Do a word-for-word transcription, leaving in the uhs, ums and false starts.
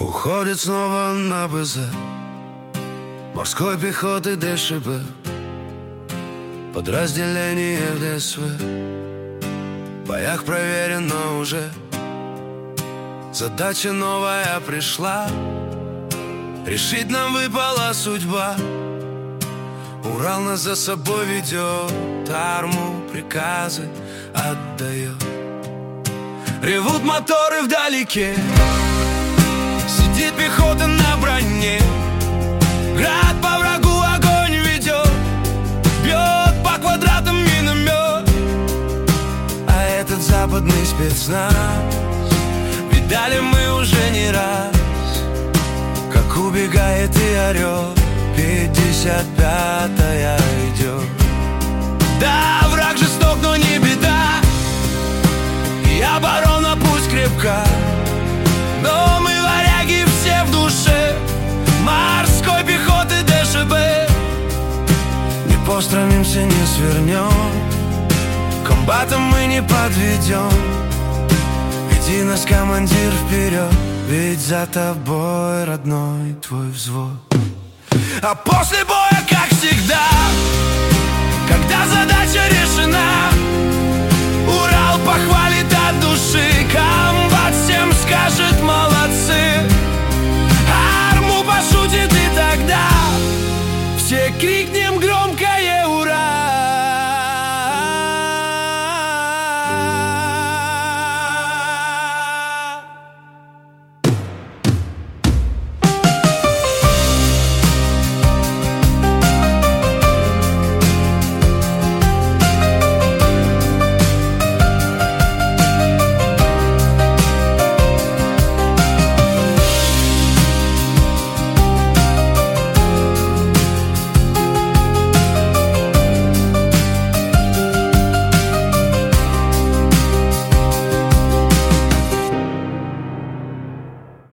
Уходит снова на БЗ морской пехоты ДШБ, подразделение ДСВ. В боях проверено уже, задача новая пришла, решить нам выпала судьба. Урал нас за собой ведет, арму приказы отдает. Ревут моторы вдалеке, сидит пехота на броне. Град по врагу огонь ведет, бьет по квадратам миномет. А этот западный спецназ видали мы уже не раз, как убегает и орет. Пятьдесят пятая идет. Да, враг жесток, но не беда, и оборона пусть крепка, но мы варяги все в душе морской пехоты ДШБ. Не пострамимся, не свернем, комбатом мы не подведем. Веди нас, командир, вперед, ведь за тобой, родной, твой взвод. А после боя, как всегда, когда задача решена, Урал похвалит от души, комбат всем скажет молодцы.